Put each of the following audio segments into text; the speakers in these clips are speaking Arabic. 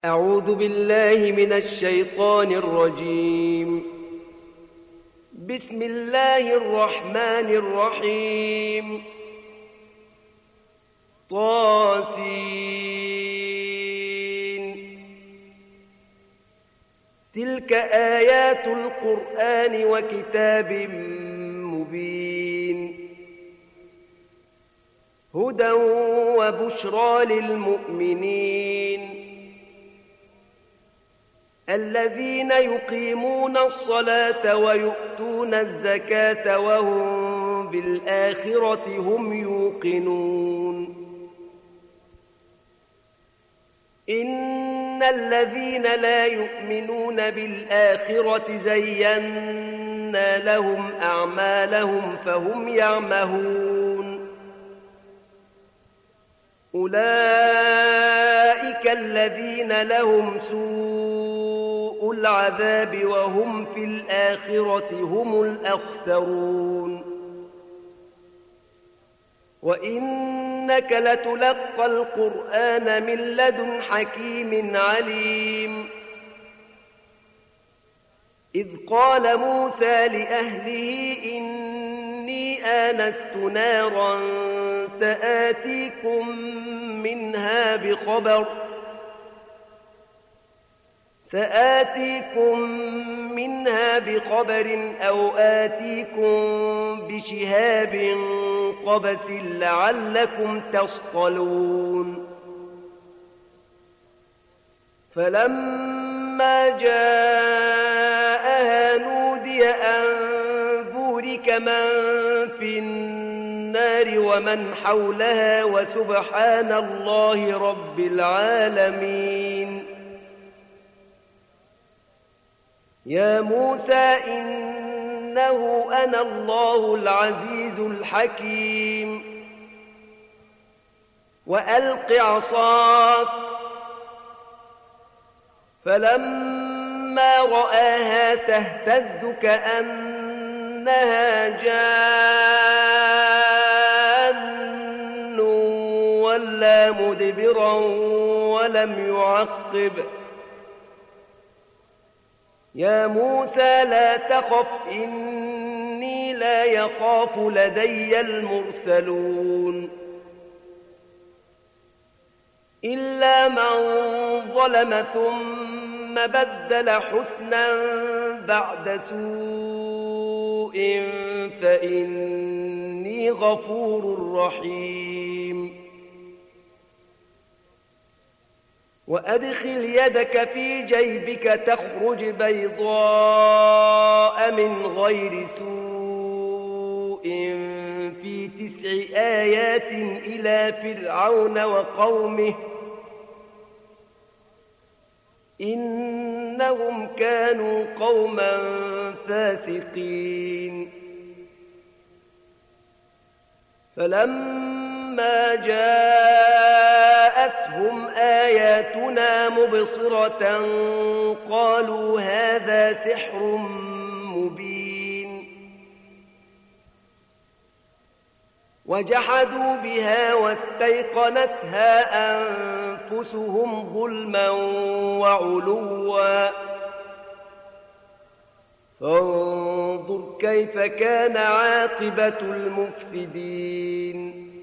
أعوذ بالله من الشيطان الرجيم. بسم الله الرحمن الرحيم. طاسين. تلك آيات القرآن وكتاب مبين، هدى وبشرى للمؤمنين الذين يقيمون الصلاة ويؤتون الزكاة وهم بالآخرة هم يوقنون. إن الذين لا يؤمنون بالآخرة زينا لهم أعمالهم فهم يعمهون. أولئك الذين لهم سوء العذاب وهم في الآخرة هم الأخسرون. وإنك لتلقى القرآن من لدن حكيم عليم. إذ قال موسى لأهله إني آنست نارا سآتيكم منها بخبر أو آتيكم بشهاب قبس لعلكم تصطلون. فلما جاءها نودي أن بورك من في النار ومن حولها وسبحان الله رب العالمين. يا موسى إنه أنا الله العزيز الحكيم. وألق عصاك. فلما رآها تهتز كأنها جان ولا مدبرا ولم يعقب. يا موسى لا تخف إني لا يخاف لدي المرسلون. إلا من ظلم ثم بدل حسنا بعد سوء فإني غفور رحيم. وأدخل يدك في جيبك تخرج بيضاء من غير سوء في 9 آيات إلى فرعون وقومه إنهم كانوا قوما فاسقين. فلما جاءتهم آياتنا مبصرة قالوا هذا سحر مبين. وجحدوا بها واستيقنتها أنفسهم ظلما وعلوا. فانظر كيف كان عاقبة المفسدين.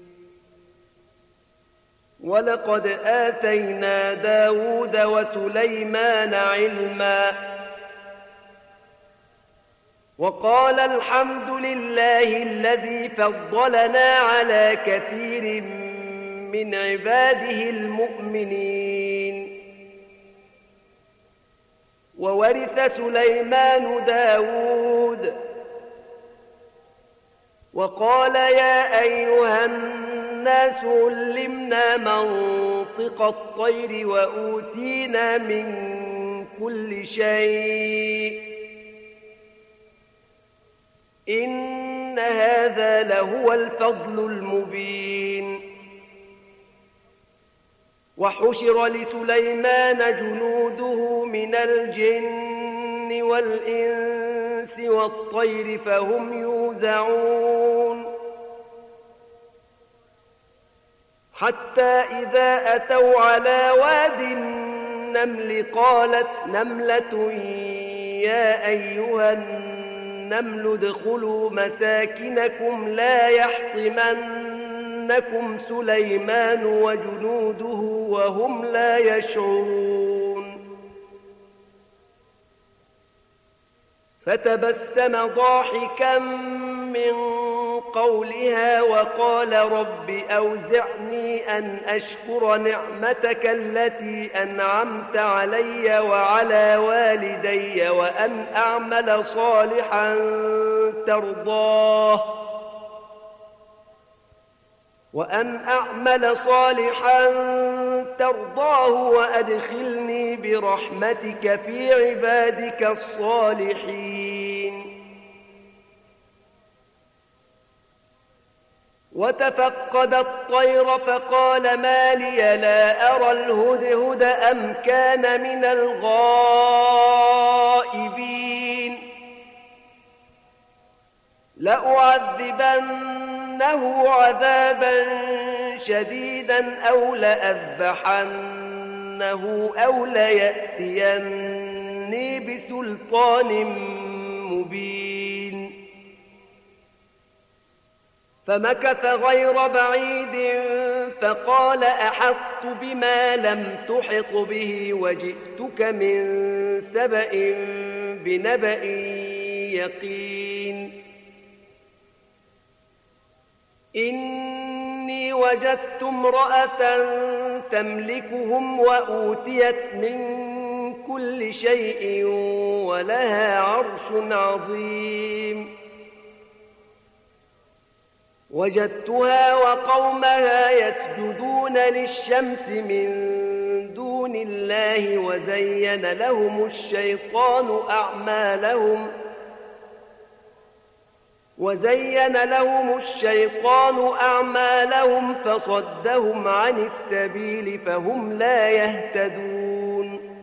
ولقد آتينا داود وسليمان علما وقال الحمد لله الذي فضلنا على كثير من عباده المؤمنين. وورث سليمان داود وقال يا أيها الناس علمنا منطق الطير وأوتينا من كل شيء إن هذا لهو الفضل المبين. وحشر لسليمان جنوده من الجن والإنس والطير فهم يوزعون. حتى إذا أتوا على واد النمل قالت نملة يا أيها النمل ادخلوا مساكنكم لا يحطمنكم سليمان وجنوده وهم لا يشعرون فتبسم ضاحكا من قولها وقال رب أوزعني أن أشكر نعمتك التي أنعمت علي وعلى والدي وأن أعمل صالحا ترضاه وأدخلني برحمتك في عبادك الصالحين وتفقد الطير فقال ما لي لا أرى الهدهد أم كان من الغائبين لأعذبنه عذابا شديدا أو لأذبحنه أو ليأتيني بسلطان مبين فمكث غير بعيد فقال أحطت بما لم تحط به وجئتك من سبأ بنبأ يقين إني وجدت امرأة تملكهم وأوتيت من كل شيء ولها عرش عظيم وجدتها وقومها يسجدون للشمس من دون الله وزين لهم الشيطان أعمالهم فصدهم عن السبيل فهم لا يهتدون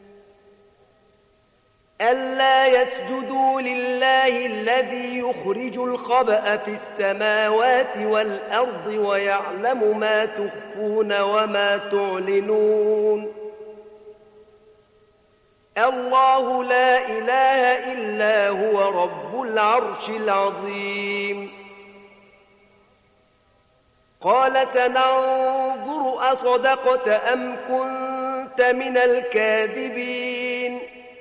ألا يسجدوا لله الذي يخرج الخبأ في السماوات والأرض ويعلم ما تخفون وما تعلنون الله لا إله إلا هو رب العرش العظيم قال سننظر أصدقت أم كنت من الكاذبين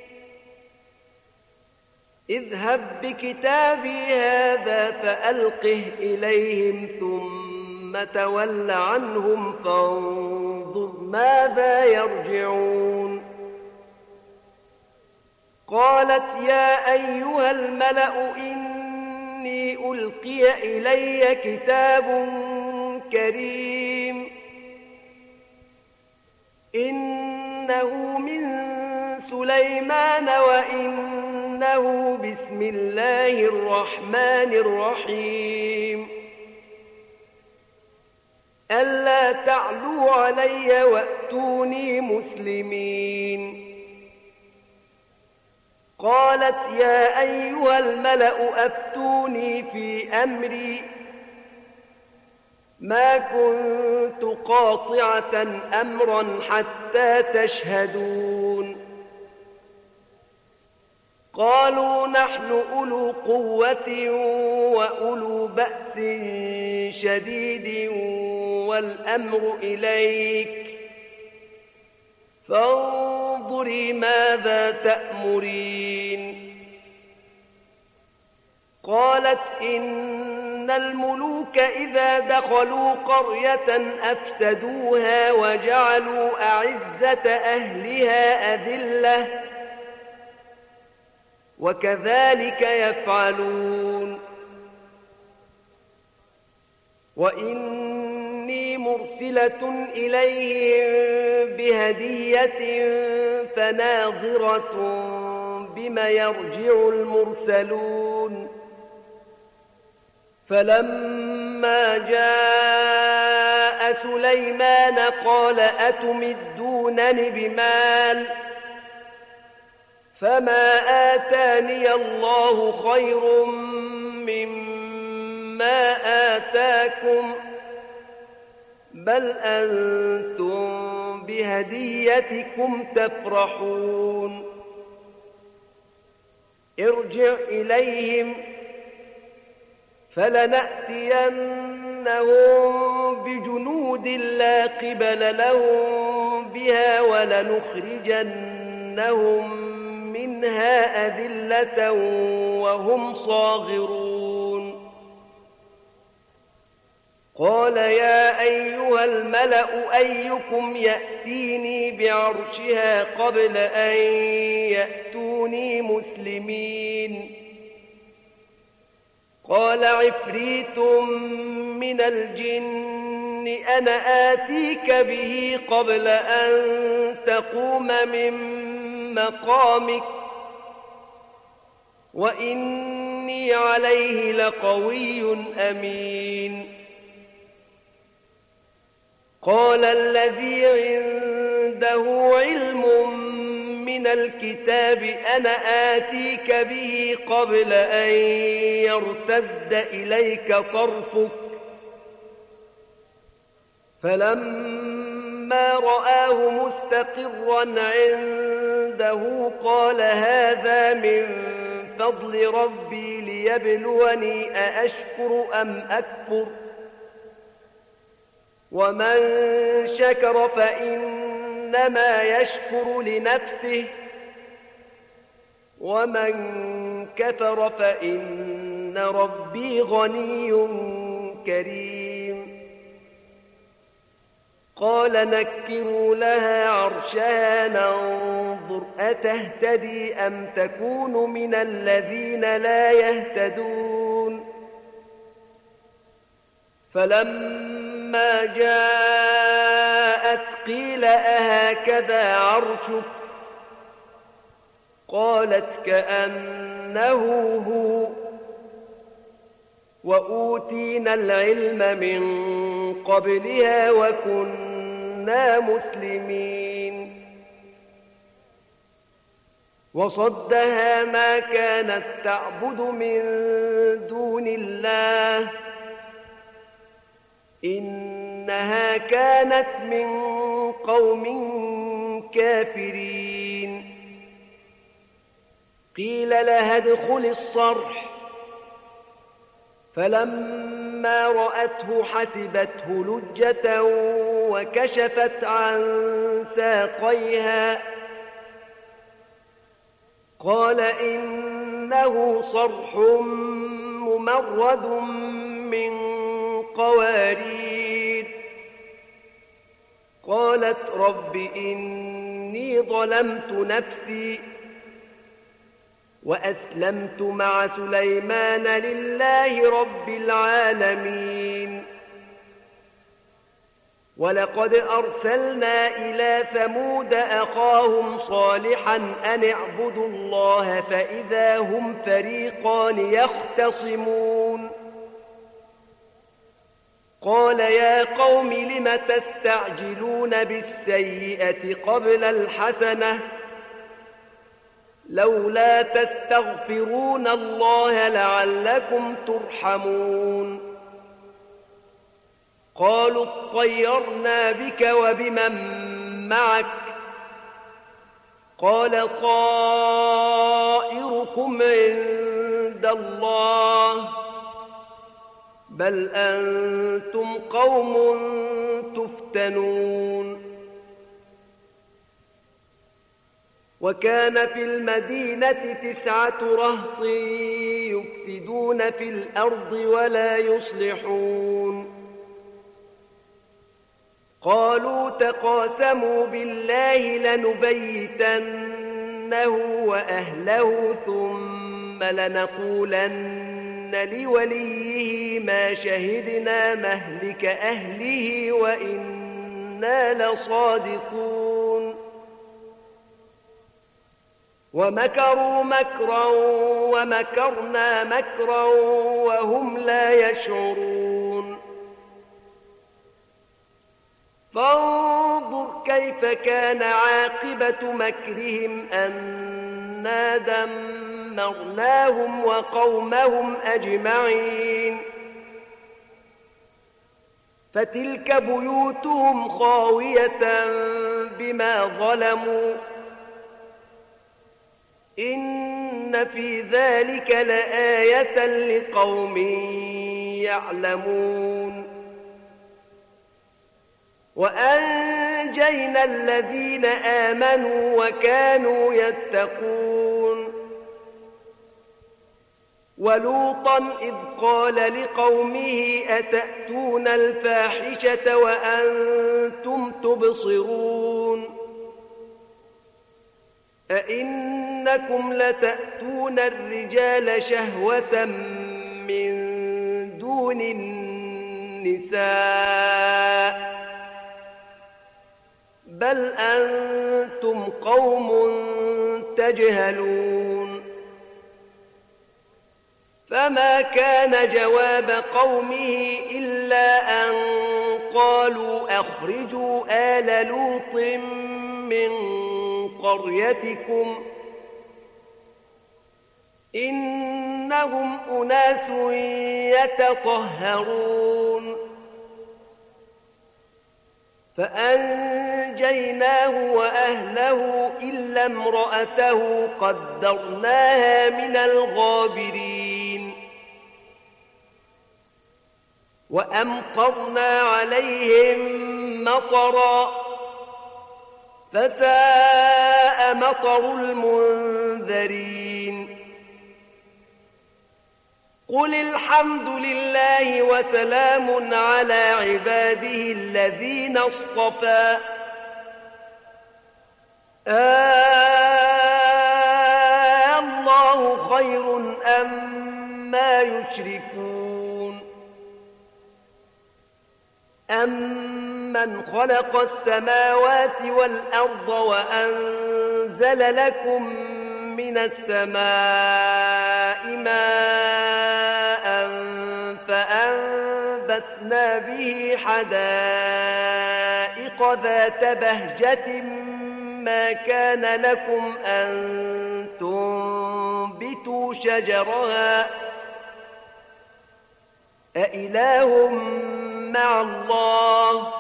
اذهب بكتابي هذا فألقه إليهم ثم تول عنهم فانظر ماذا يرجعون قالت يا أيها الملأ إني ألقي إلي كتاب كريم إنه من سليمان وإنه بسم الله الرحمن الرحيم ألا تعلوا علي وأتوني مسلمين قالت يا أيها الملأ أفتوني في أمري ما كنت قاطعة أمرا حتى تشهدون قالوا نحن أولو قوة وأولو بأس شديد والأمر إليك فانظري ماذا تأمرين قالت إن الملوك إذا دخلوا قرية أفسدوها وجعلوا أعزة أهلها أذلة وكذلك يفعلون وإني مرسلة إليهم بهدية فناظرة بما يرجع المرسلون فلما جاء سليمان قال أتمدونني بمال فما آتاني الله خير مما آتاكم بل أنتم بهديتكم تفرحون ارجع إليهم فلنأتينهم بجنود لا قبل لهم بها ولنخرجنهم منها أذلة وهم صاغرون قال يا أيها الملأ أيكم يأتيني بعرشها قبل أن يأتوني مسلمين قال عفريت من الجن أنا آتيك به قبل أن تقوم من مقامك وإني عليه لقوي أمين قال الذي عنده علم من الكتاب أنا آتيك به قبل أن يرتد إليك طرفك فلما رآه مستقرا عنده قال هذا من فضل ربي ليبلوني أأشكر أم أكفر ومن شكر فإنما يشكر لنفسه ومن كفر فإن ربي غني كريم قال نكروا لها عرشها ننظر أتهتدي أم تكون من الذين لا يهتدون فلما جاءت قيل أهكذا عرشك قالت كأنه هو وأوتينا العلم من قبلها وكنا مسلمين وصدها ما كانت تعبد من دون الله إنها كانت من قوم كافرين قيل لها ادخل الصرح فلما رأته حسبته لجة وكشفت عن ساقيها قال إنه صرح ممرد من قوارير قالت رب إني ظلمت نفسي وأسلمت مع سليمان لله رب العالمين ولقد أرسلنا إلى ثمود أخاهم صالحا أن اعبدوا الله فإذا هم فريقان يختصمون قال يا قوم لم تستعجلون بالسيئة قبل الحسنة لولا تستغفرون الله لعلكم ترحمون قالوا اطيرنا بك وبمن معك قال طائركم عند الله بل أنتم قوم تفتنون وكان في المدينة 9 رهط يفسدون في الأرض ولا يصلحون قالوا تقاسموا بالله لنبيتنه وأهله ثم لنقولن لوليه ما شهدنا مهلك أهله وإنا لصادقون ومكروا مكرا ومكرنا مكرا وهم لا يشعرون فانظر كيف كان عاقبة مكرهم أنا دمرناهم وقومهم أجمعين فتلك بيوتهم خاوية بما ظلموا إن في ذلك لآية لقوم يعلمون وأنجينا الذين آمنوا وكانوا يتقون ولوطا إذ قال لقومه أتأتون الفاحشة وأنتم تبصرون أئنكم لتأتون الرجال شهوة من دون النساء بل أنتم قوم تجهلون فما كان جواب قومه إلا أن قالوا أخرجوا آل لوط من قريتكم إنهم أناس يتطهرون فأنجيناه وأهله إلا امرأته قدرناها من الغابرين وأمطرنا عليهم مطرا فساء مطر المنذرين قل الحمد لله وسلام على عباده الذين اصطفى الله خير أما يشركون أمن خلق السماوات والأرض وأنزل لكم من السماء ماء فأنبتنا به حدائق ذات بهجة ما كان لكم أن تنبتوا شجرها أإله مع الله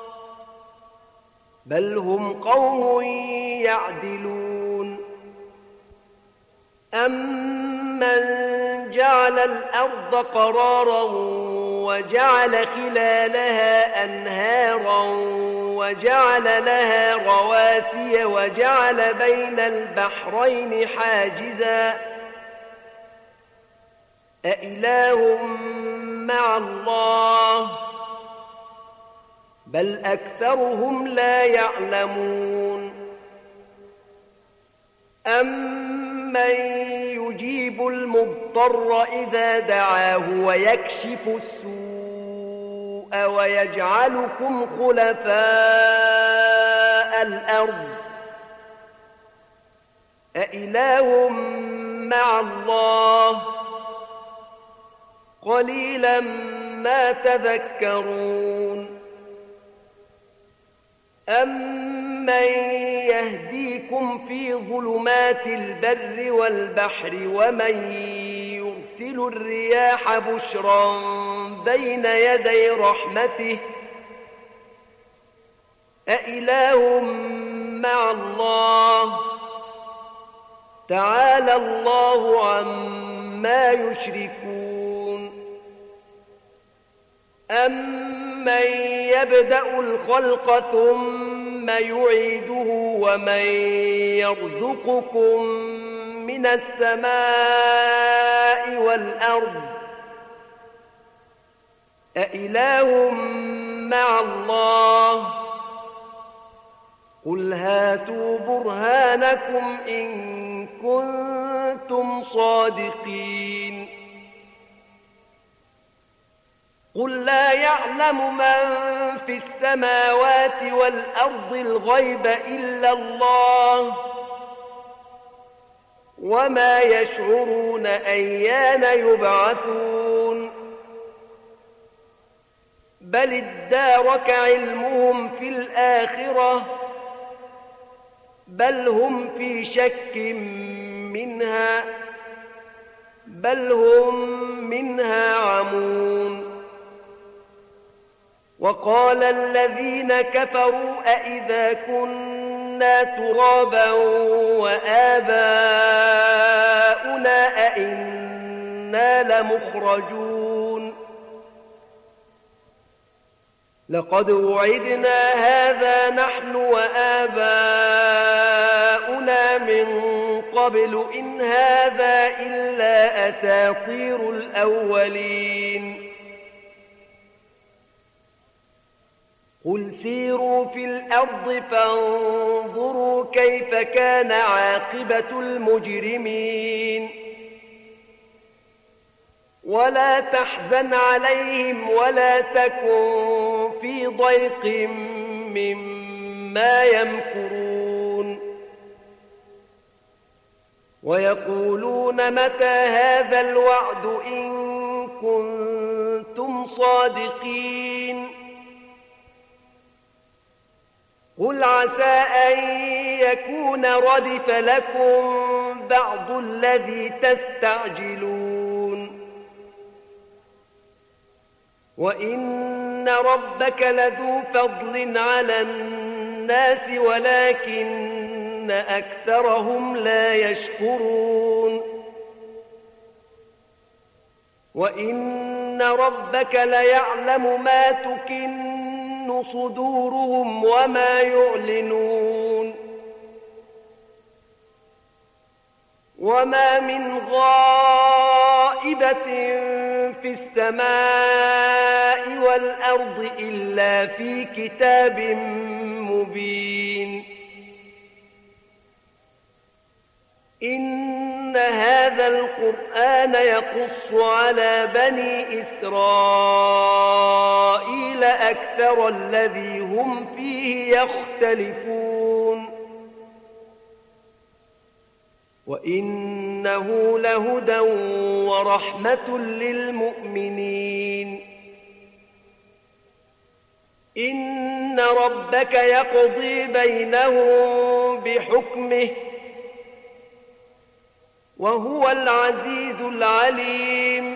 بل هم قوم يعدلون أمن جعل الأرض قرارا وجعل خلالها أنهارا وجعل لها رواسي وجعل بين البحرين حاجزا أإله مع الله بل أكثرهم لا يعلمون أمن يجيب المضطر إذا دعاه ويكشف السوء ويجعلكم خلفاء الأرض أإله مع الله قليلا ما تذكرون أمن يهديكم في ظلمات البر والبحر ومن يرسل الرياح بشرا بين يدي رحمته أإله مع الله تعالى الله عما يشركون أمن يبدأ الخلق ثم يعيده ومن يرزقكم من السماء والأرض أإله مع الله قل هاتوا برهانكم إن كنتم صادقين قل لا يعلم من في السماوات والأرض الغيب إلا الله وما يشعرون أيان يبعثون بل ادارك علمهم في الآخرة بل هم في شك منها بل هم منها عمون وقال الذين كفروا أئذا كنا ترابا وآباؤنا أئنا لمخرجون لقد وعدنا هذا نحن وآباؤنا من قبل إن هذا إلا أساطير الأولين قل سيروا في الأرض فانظروا كيف كان عاقبة المجرمين ولا تحزن عليهم ولا تكن في ضيق مما يمكرون ويقولون متى هذا الوعد إن كنتم صادقين قل عسى أن يكون ردف لكم بعض الذي تستعجلون وإن ربك لذو فضل على الناس ولكن أكثرهم لا يشكرون وإن ربك ليعلم ما تكن صدورهم وما يعلنون وما من غائبة في السماء والأرض إلا في كتاب مبين إن هذا القرآن يقص على بني إسرائيل أكثر الذي هم فيه يختلفون وإنه لهدى ورحمة للمؤمنين إن ربك يقضي بينهم بحكمه وهو العزيز العليم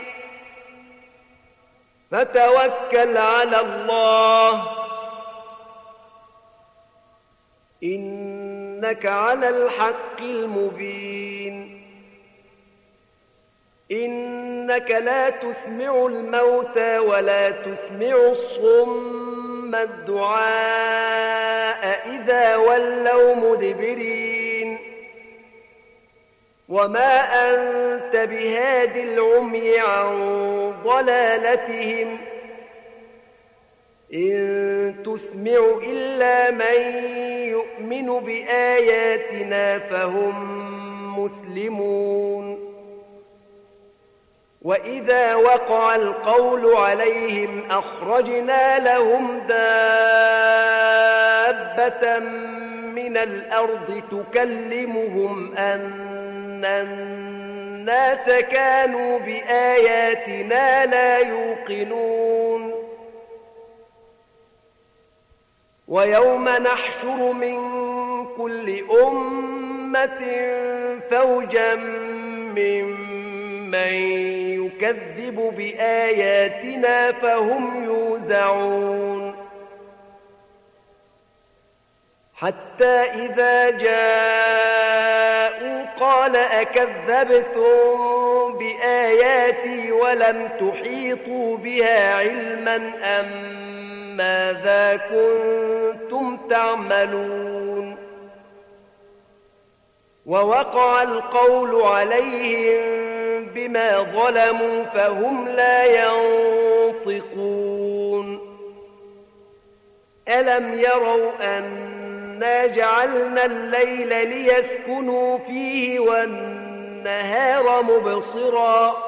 فتوكل على الله إنك على الحق المبين إنك لا تسمع الموتى ولا تسمع الصم الدعاء إذا ولوا مدبرين وما أنت بهاد العمي عن ضلالتهم إن تسمع إلا من يؤمن بآياتنا فهم مسلمون وإذا وقع القول عليهم أخرجنا لهم دابة من الأرض تكلمهم أن الناس كانوا بآياتنا لا يوقنون ويوم نحشر من كل أمة فوجا ممن يكذب بآياتنا فهم يوزعون حتى إذا جاءوا قال أكذبتم بآياتي ولم تحيطوا بها علما أم ماذا كنتم تعملون ووقع القول عليهم بما ظلموا فهم لا ينطقون ألم يروا أنا جعلنا الليل ليسكنوا فيه والنهار مبصرا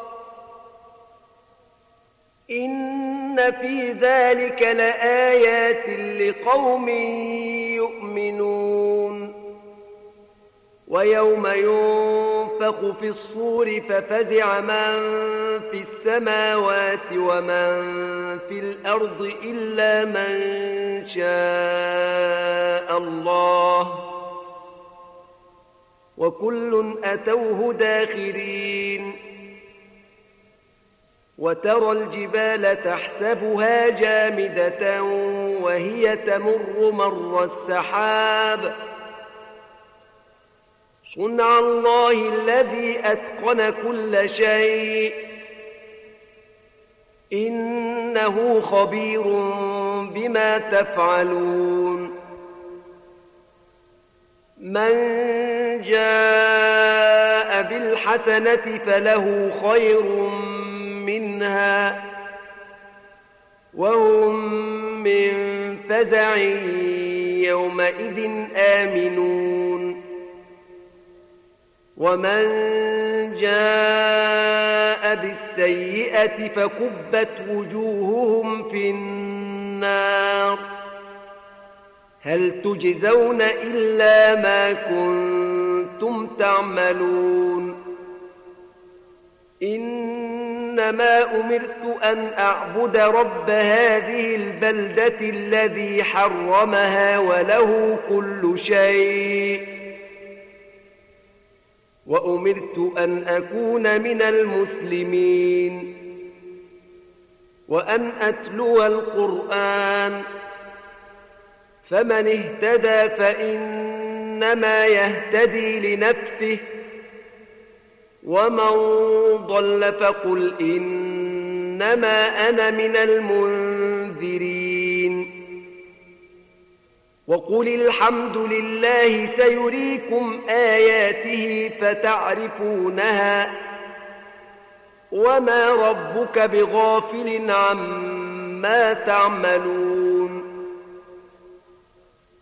إن في ذلك لآيات لقوم يؤمنون ويوم ينفخ في الصور ففزع من في السماوات ومن في الأرض إلا من شاء الله وكل أتوه داخرين وترى الجبال تحسبها جامدة وهي تمر مر السحاب صنع الله الذي أتقن كل شيء إنه خبير بما تفعلون من جاء بالحسنة فله خير منها وهم من فزع يومئذ آمنون ومن جاء بالسيئة فكبت وجوههم في النار هل تجزون إلا ما كنتم تعملون إنما أمرت أن أعبد رب هذه البلدة الذي حرمها وله كل شيء وأمرت أن أكون من المسلمين وأن أتلو القرآن فمن اهتدى فإنما يهتدي لنفسه ومن ضل فقل إنما أنا من المنذرين وقل الحمد لله سيريكم آياته فتعرفونها وما ربك بغافل عما تعملون